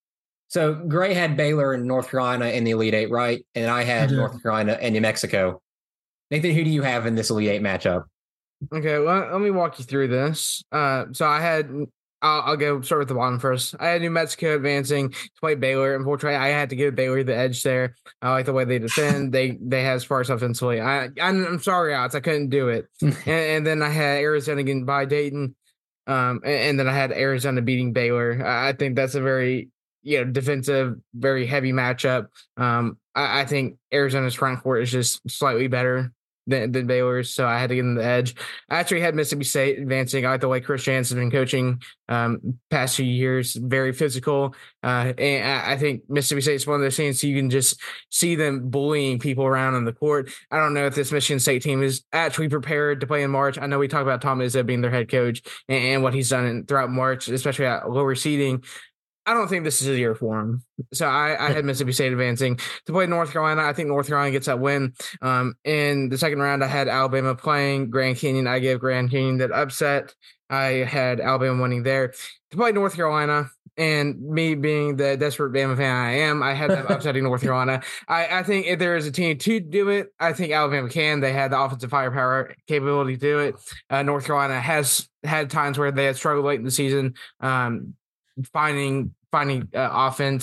So Gray had Baylor and North Carolina in the Elite Eight, right? And I had yeah. North Carolina and New Mexico. Nathan, who do you have in this Elite Eight matchup? Okay, well, let me walk you through this. Uh, so I had, I'll, I'll go start with the bottom first. I had New Mexico advancing to play Baylor. Unfortunately, I had to give Baylor the edge there. I like the way they defend. they they have sparks offensively. I, I'm, I'm sorry, Alex, I couldn't do it. and, and then I had Arizona getting by Dayton. Um, and, and then I had Arizona beating Baylor. I, I think that's a very, you know, defensive, very heavy matchup. Um, I, I think Arizona's front court is just slightly better than, than Baylor's, so I had to give them the edge. I actually had Mississippi State advancing. I like the way Chris Jansen has been coaching um, past few years, very physical. Uh, and I, I think Mississippi State's one of those teams you can just see them bullying people around on the court. I don't know if this Michigan State team is actually prepared to play in March. I know we talk about Tom Izzo being their head coach and, and what he's done in, throughout March, especially at lower seeding. I don't think this is a year for him. So I, I had Mississippi State advancing to play North Carolina. I think North Carolina gets that win. Um, in the second round, I had Alabama playing Grand Canyon. I gave Grand Canyon that upset. I had Alabama winning there. To play North Carolina, and me being the desperate Bama fan I am, I had them upsetting North Carolina. I, I think if there is a team to do it, I think Alabama can. They had the offensive firepower capability to do it. Uh, North Carolina has had times where they had struggled late in the season. Um, finding finding uh, offense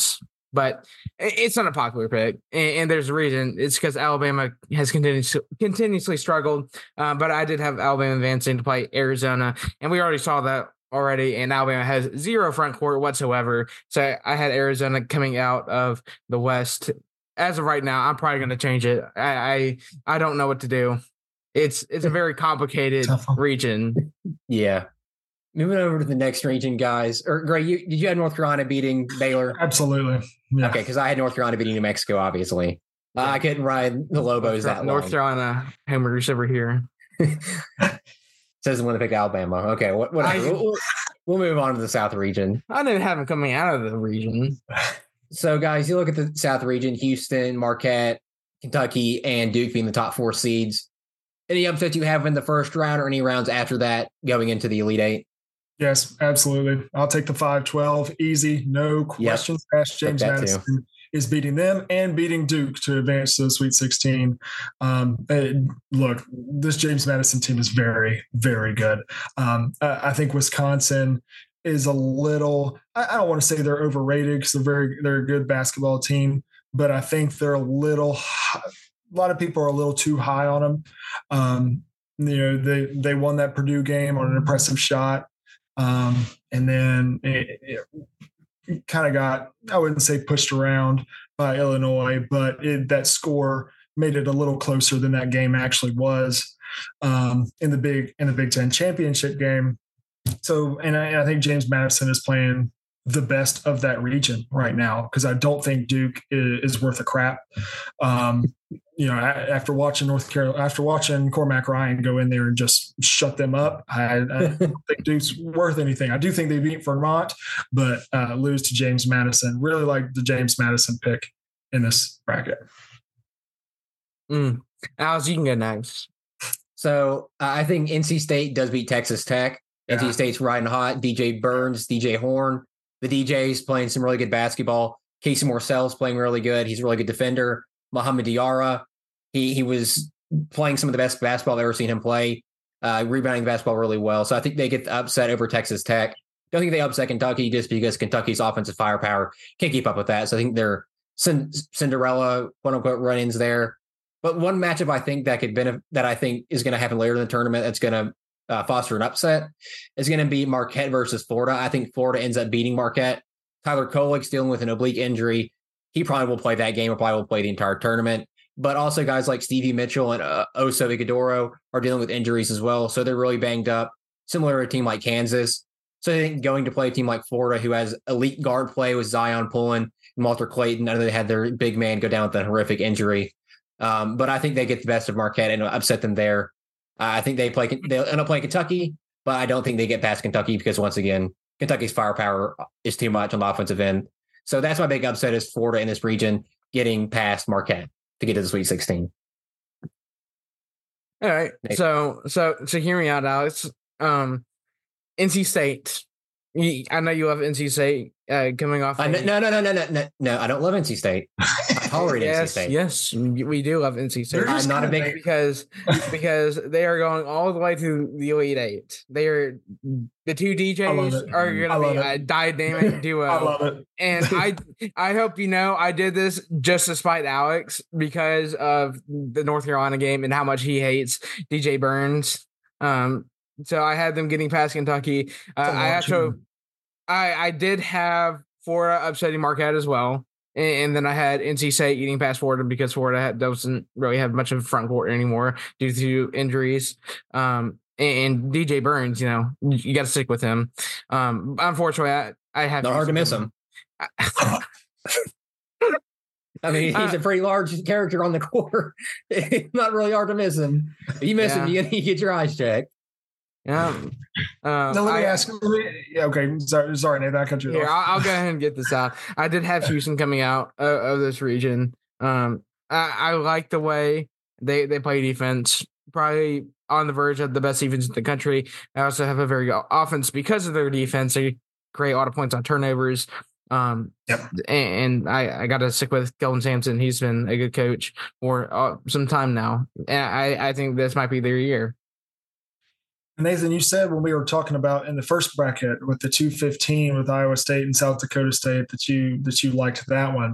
but it's not a popular pick, and, and there's a reason. It's because Alabama has continuously continuously struggled, uh, but I did have Alabama advancing to play Arizona, and we already saw that already, and Alabama has zero front court whatsoever. So I had Arizona coming out of the West. As of right now, I'm probably going to change it. I, I I don't know what to do. It's it's a very complicated region. Yeah. Moving over to the next region, guys. Or Gray, you, did you have North Carolina beating Baylor? Absolutely. Yeah. Okay, because I had North Carolina beating New Mexico, obviously. Uh, I couldn't ride the Lobos North, that long. North Carolina homers over here. Says the one that picked Alabama. Okay, what, whatever. I, we'll, we'll move on to the South region. I didn't have them coming out of the region. So, guys, you look at the South region, Houston, Marquette, Kentucky, and Duke being the top four seeds. Any upsets you have in the first round or any rounds after that going into the Elite Eight? Yes, absolutely. I'll take the five twelve. Easy, no questions yep. asked. James Madison too. Is beating them and beating Duke to advance to the Sweet sixteen. Um, look, this James Madison team is very, very good. Um, I, I think Wisconsin is a little, I, I don't want to say they're overrated because they're very, they're a good basketball team, but I think they're a little, a lot of people are a little too high on them. Um, you know, they, they won that Purdue game on an impressive shot. Um, and then it, it, it kind of got, I wouldn't say pushed around by Illinois, but it, that score made it a little closer than that game actually was um, in the big, in the Big Ten championship game. So, and I, I think James Madison is playing the best of that region right now because I don't think Duke is, is worth a crap. Um, you know, after watching North Carolina, after watching Cormac Ryan go in there and just shut them up, I, I don't think Duke's worth anything. I do think they beat Vermont, but uh, lose to James Madison. Really like the James Madison pick in this bracket. Mm. Alex, you can go next. So uh, I think N C State does beat Texas Tech. Yeah. N C State's riding hot. D J Burns, D J Horn. The D J's playing some really good basketball. Casey Morcell's playing really good. He's a really good defender. Mohamed Diarra, he he was playing some of the best basketball I've ever seen him play, uh, rebounding the basketball really well. So I think they get the upset over Texas Tech. Don't think they upset Kentucky just because Kentucky's offensive firepower can't keep up with that. So I think they're Cinderella, quote unquote, run-ins there. But one matchup I think that could benefit, that I think is going to happen later in the tournament that's going to Uh, foster an upset is going to be Marquette versus Florida. I think Florida ends up beating Marquette. Tyler Kolik's dealing with an oblique injury. He probably will play that game or probably will play the entire tournament. But also guys like Stevie Mitchell and uh, Oso Ighodaro are dealing with injuries as well. So they're really banged up, similar to a team like Kansas. So I think going to play a team like Florida who has elite guard play with Zion Pullen and Walter Clayton. I know they had their big man go down with a horrific injury. Um, but I think they get the best of Marquette and upset them there. I think they play. They'll end up playing Kentucky, but I don't think they get past Kentucky because once again, Kentucky's firepower is too much on the offensive end. So that's my big upset is Florida in this region getting past Marquette to get to the Sweet sixteen. All right. Maybe. So so so hear me out, Alex. Um, N C State. I know you love N C State uh, coming off. Uh, no, no, no, no, no, no, no. I don't love N C State. I tolerate yes, N C State. Yes, we do love N C State. I'm not a big because because they are going all the way to the Elite Eight. They are the two D Js are going to be a dynamic duo. I love it. And I I hope you know I did this just to spite Alex because of the North Carolina game and how much he hates D J Burns. Um. So I had them getting past Kentucky. Uh, I actually, I I did have Florida upsetting Marquette as well, and, and then I had N C State getting past Florida because Florida had, doesn't really have much of a front court anymore due to injuries. Um, and, and D J Burns, you know, you got to stick with him. Um, unfortunately, I, I have not hard to miss him. I mean, he's uh, a pretty large character on the court. It's not really hard to miss him. If you miss yeah. him, you, you get your eyes checked. Yeah. Um, now let me I, ask. Let me, yeah. Okay. Sorry, sorry, Nathan. I cut you off. Yeah, I'll, I'll go ahead and get this out. I did have Houston coming out of, of this region. Um, I, I like the way they they play defense. Probably on the verge of the best defense in the country. I also have a very good offense because of their defense. They create a lot of points on turnovers. Um, yep. And, and I, I got to stick with Kelvin Sampson. He's been a good coach for uh, some time now, and I I think this might be their year. Nathan, you said when we were talking about in the first bracket with the two fifteen with Iowa State and South Dakota State that you that you liked that one.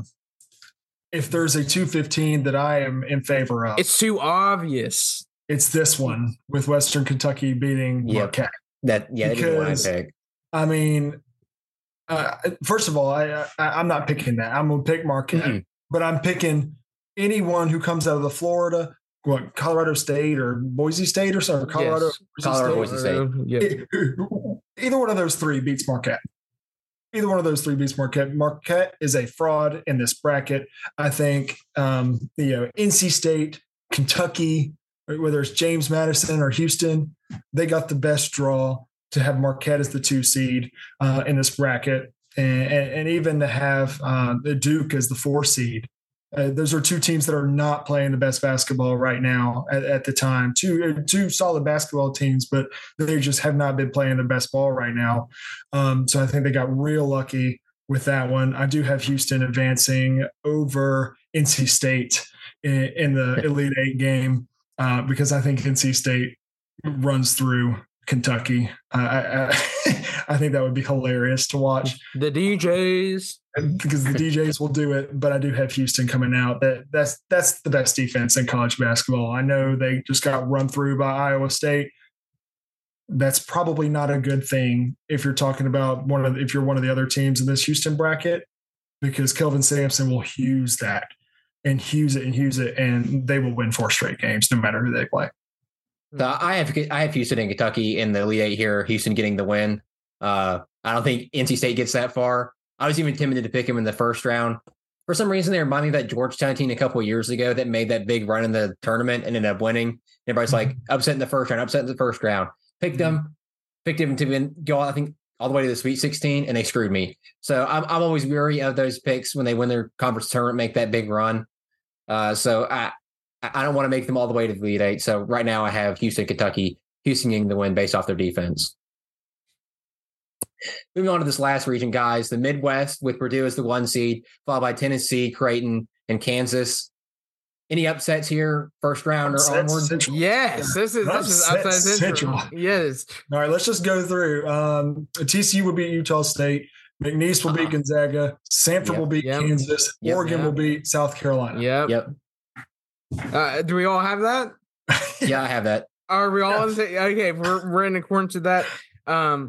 If there's a two fifteen that I am in favor of, It's too obvious. it's this one with Western Kentucky beating Yep. Marquette. That yeah, that is the one I Because- pick. I mean, uh, first of all, I, I I'm not picking that. I'm gonna pick Marquette, Mhm. but I'm picking anyone who comes out of the Florida, what Colorado State or Boise State or something. Colorado, Yes. Boise Colorado, State. Boise State. Uh, yeah. Either one of those three beats Marquette. Either one of those three beats Marquette. Marquette is a fraud in this bracket. I think um, you know N C State, Kentucky, whether it's James Madison or Houston, they got the best draw to have Marquette as the two seed uh, in this bracket, and, and, and even to have uh, the Duke as the four seed. Uh, those are two teams that are not playing the best basketball right now at, at the time. Two two solid basketball teams, but they just have not been playing the best ball right now. Um, so I think they got real lucky with that one. I do have Houston advancing over N C State in, in the Elite Eight game uh, because I think N C State runs through Kentucky. Uh, I, I, I think that would be hilarious to watch The D Js. because the D Js will do it. But I do have Houston coming out. That that's that's the best defense in college basketball. I know they just got run through by Iowa State. That's probably not a good thing if you're talking about one of the, if you're one of the other teams in this Houston bracket, because Kelvin Sampson will use that and use it and use it, and they will win four straight games no matter who they play. So I have I have Houston and Kentucky in the Elite Eight here. Houston getting the win. Uh, I don't think N C State gets that far. I was even tempted to pick him in the first round. For some reason, they remind me of that Georgetown team a couple of years ago that made that big run in the tournament and ended up winning. Everybody's like upset in the first round, upset in the first round. Picked them, picked them to win, go, I think, all the way to the Sweet sixteen, and they screwed me. So I'm I'm always weary of those picks when they win their conference tournament, make that big run. Uh, so I I don't want to make them all the way to the Elite Eight. So right now I have Houston, Kentucky, Houston getting the win based off their defense. Moving on to this last region, guys, the Midwest with Purdue as the one seed, followed by Tennessee, Creighton, and Kansas. Any upsets here, first round or Upsets onward? central. Yes, this is this is Upset outside central. central. Yes, All right, let's just go through. Um, T C U will beat Utah State. McNeese will beat Uh-huh. Gonzaga. Sanford Yep. will beat Yep. Kansas. Yep. Oregon Yep. will beat South Carolina. yep. Yep. Uh, do we all have that? Yeah, I have that. Are we all Yeah. in the, okay? We're we're in accordance with that. Um,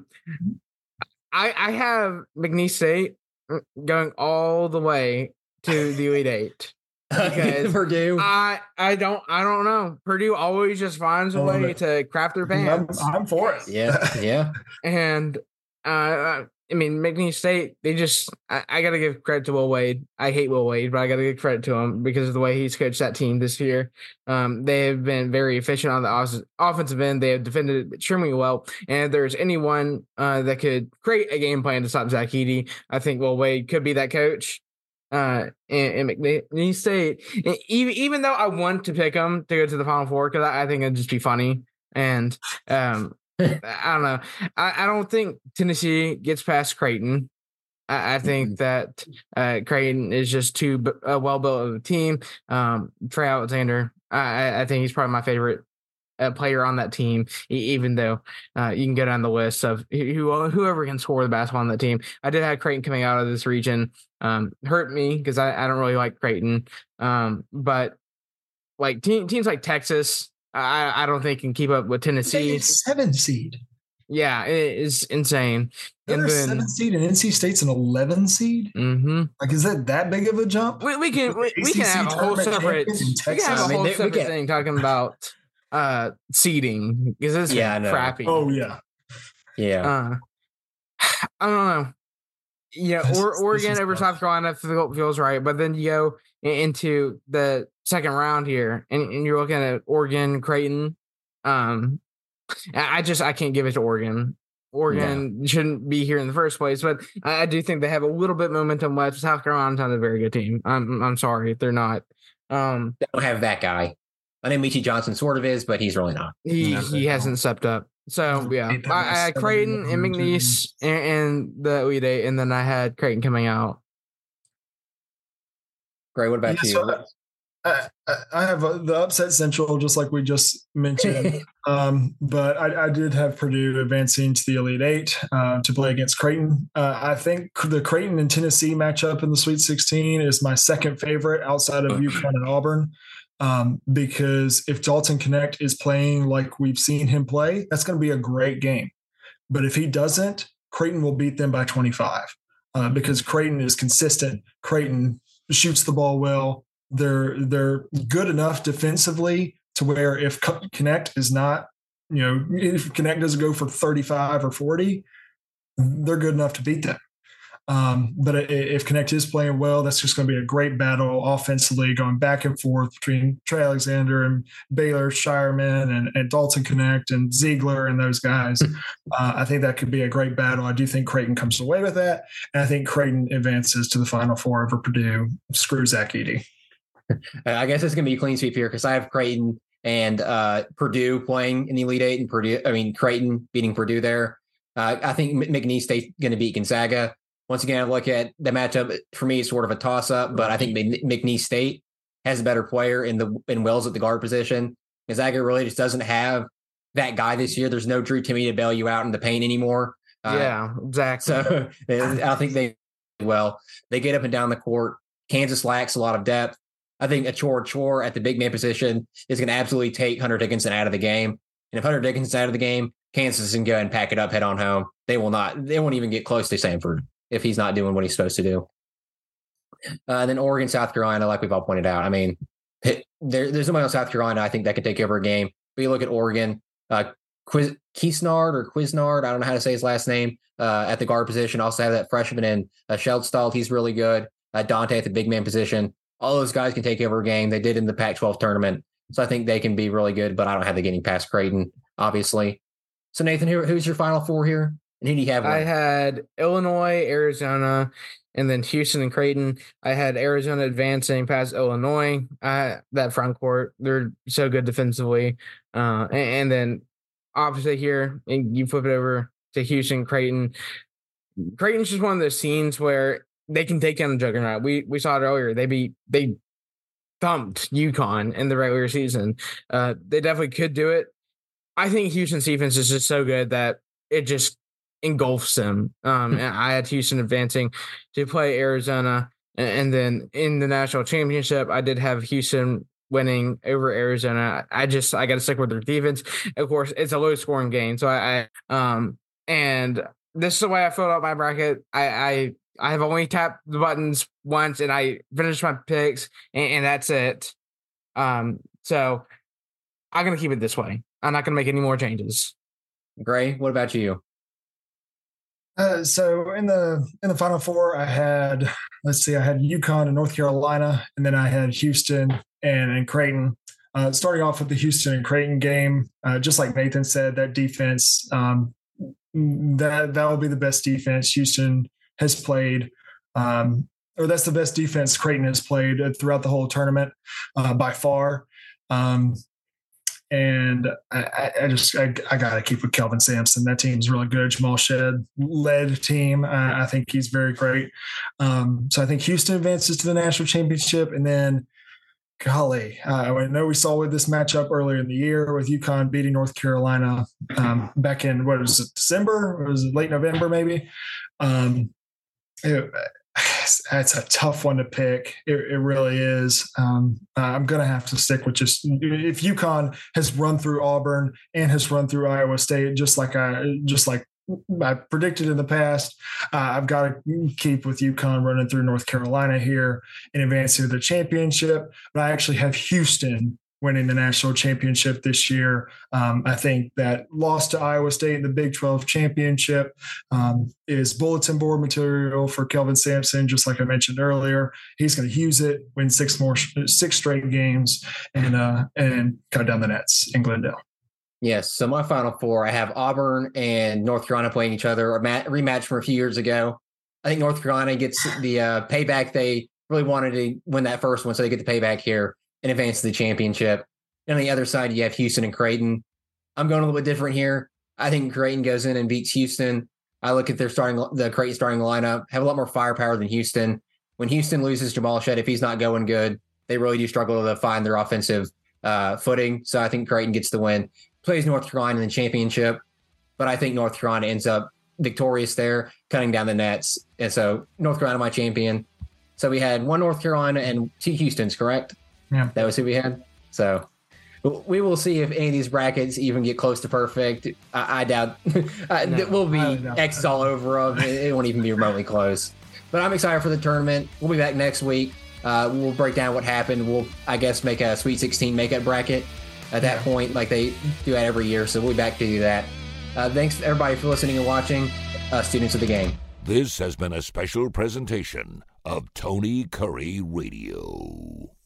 I I have McNeese State going all the way to the Elite Eight. Because Purdue. I I don't I don't know. Purdue always just finds a I love way it. to crap their I'm, pants, I'm for it. Yeah, yeah. and uh, I mean McNeese State. They just I, I got to give credit to Will Wade. I hate Will Wade, but I got to give credit to him because of the way he's coached that team this year. Um, they have been very efficient on the off- offensive end. They have defended extremely well, and if there's anyone uh, that could create a game plan to stop Zach Edey, I think Will Wade could be that coach. Uh, and, and McNeese State, and even even though I want to pick them to go to the Final Four because I, I think it'd just be funny, and um, I don't know, I, I don't think Tennessee gets past Creighton. I, I think that uh, Creighton is just too b- uh, well built of a team. Um, Trey Alexander, I, I think he's probably my favorite uh, player on that team, e- even though uh, you can go down the list of who, whoever can score the basketball on that team. I did have Creighton coming out of this region. Um, hurt me because I, I don't really like Creighton. Um, but like te- teams like Texas, I, I don't think can keep up with Tennessee. They seven seed. Yeah, it is insane. They're And a then seven seed, and N C State's an eleven seed. hmm Like, is that that big of a jump? we, we can we, The we can A C C have a whole tournament separate champions in we can have Texas. a I mean, whole they- we separate can- thing talking about uh seeding because it's Yeah, I know. crappy. Oh yeah, Yeah. Uh, I don't know. Yeah, This or is- this Oregon is over tough. South Carolina feel- feels right, but then you go i- into the second round here, and, and you're looking at Oregon, Creighton. Um, I I just I can't give it to Oregon. Oregon shouldn't be here in the first place, but I, I do think they have a little bit momentum left. South Carolina's not a very good team. I'm I'm sorry, they're not. Um, They don't have that guy. I know Michi Johnson sort of is, but he's really not. he No, they he hasn't stepped up. So Never yeah, beat them I, by I had seven Creighton and games. McNeese and, and the Elite Eight, and then I had Creighton coming out. Great. What about Yeah, you? so I, I have a, the upset central, just like we just mentioned. um, but I, I did have Purdue advancing to the Elite Eight uh, to play against Creighton. Uh, I think the Creighton and Tennessee matchup in the Sweet sixteen is my second favorite outside of UConn and Auburn. Um, because if Dalton Knecht is playing like we've seen him play, that's going to be a great game. But if he doesn't, Creighton will beat them by twenty-five uh, because Creighton is consistent. Creighton shoots the ball well. They're they're good enough defensively to where if Knecht is not, you know, if Knecht doesn't go for thirty-five or forty, they're good enough to beat them. Um, but if Knecht is playing well, that's just going to be a great battle offensively, going back and forth between Trey Alexander and Baylor Shireman and, and Dalton Knecht and Ziegler and those guys. Uh, I think that could be a great battle. I do think Creighton comes away with that, and I think Creighton advances to the Final Four over Purdue. Screw Zach Edey. I guess it's going to be a clean sweep here because I have Creighton and uh, Purdue playing in the Elite Eight, and Purdue, I mean Creighton beating Purdue there. Uh, I think McNeese State's going to beat Gonzaga. Once again, I look at the matchup. For me, it's sort of a toss-up, but I think McNeese State has a better player in the in Wells at the guard position. Gonzaga really just doesn't have that guy this year. There's no Drew Timme to bail you out in the paint anymore. Uh, yeah, exactly. So I think they well they get up and down the court. Kansas lacks a lot of depth. I think Achor Chor at the big man position is going to absolutely take Hunter Dickinson out of the game. And if Hunter Dickinson's out of the game, Kansas can go and pack it up, head on home. They will not. They won't even get close to Samford if he's not doing what he's supposed to do. Uh, and then Oregon, South Carolina, like we've all pointed out. I mean, there, there's nobody on South Carolina I think that could take over a game. But you look at Oregon, uh, Quiz, Kiesnard or Quiznard, I don't know how to say his last name, uh, at the guard position. Also have that freshman in uh, Sheldstall. He's really good. Uh, Dante at the big man position. All those guys can take over a game. They did in the Pac twelve tournament. So I think they can be really good, but I don't have the getting past Creighton, obviously. So Nathan, who, who's your Final Four here? And who do you have? I had Illinois, Arizona, and then Houston and Creighton. I had Arizona advancing past Illinois. I, that front court, they're so good defensively. Uh, and, and then opposite here, and you flip it over to Houston, Creighton. Creighton's just one of those scenes where they can take down the juggernaut. We we saw it earlier. They be they thumped UConn in the regular season. Uh, they definitely could do it. I think Houston's defense is just so good that it just engulfs them. Um, and I had Houston advancing to play Arizona, and, and then in the national championship, I did have Houston winning over Arizona. I just I got to stick with their defense. Of course, it's a low scoring game, so I, I um and this is the way I filled out my bracket. I I. I have only tapped the buttons once, and I finished my picks, and, and that's it. Um, so I'm gonna keep it this way. I'm not gonna make any more changes. Gray, what about you? Uh, so in the in the Final Four, I had let's see, I had UConn and North Carolina, and then I had Houston and, and Creighton. Uh, starting off with the Houston and Creighton game, uh, just like Nathan said, that defense um, that that will be the best defense Houston has played, um, or that's the best defense Creighton has played throughout the whole tournament uh, by far. Um, and I, I just I, I got to keep with Kelvin Sampson. That team's really good. Jamal Shed led team. I, I think he's very great. Um, so I think Houston advances to the national championship, and then. Golly, uh, I know we saw with this matchup earlier in the year with UConn beating North Carolina um, back in, what was it, December? Or was it late November maybe? Um, it, it's a tough one to pick. It, it really is. Um, I'm going to have to stick with just if UConn has run through Auburn and has run through Iowa State, just like I just like I predicted in the past, uh, I've got to keep with UConn running through North Carolina here in advancing to the championship. But I actually have Houston winning the national championship this year. Um, I think that loss to Iowa State in the Big twelve championship um, is bulletin board material for Kelvin Sampson. Just like I mentioned earlier, he's going to use it, win six more, six straight games, and uh, and cut down the nets in Glendale. Yes. So my Final Four, I have Auburn and North Carolina playing each other, a mat- rematch from a few years ago. I think North Carolina gets the uh, payback. They really wanted to win that first one, so they get the payback here and advance to the championship. And on the other side, you have Houston and Creighton. I'm going a little bit different here. I think Creighton goes in and beats Houston. I look at their starting, the Creighton starting lineup, have a lot more firepower than Houston. When Houston loses Jamal Shed, if he's not going good, they really do struggle to find their offensive uh, footing. So I think Creighton gets the win. Plays North Carolina in the championship, but I think North Carolina ends up victorious there, cutting down the nets. And so North Carolina, my champion. So we had one North Carolina and two Houstons, correct? Yeah. That was who we had. So we will see if any of these brackets even get close to perfect. I, I doubt uh, No, we'll be doubt X's all over them. It, it won't even be remotely close. But I'm excited for the tournament. We'll be back next week. Uh, we'll break down what happened. We'll, I guess, make a Sweet sixteen makeup bracket at that Yeah. point, like they do that every year. So we'll be back to do that. Uh, thanks everybody for listening and watching. Uh, students of the game. This has been a special presentation of Tony Curry Radio.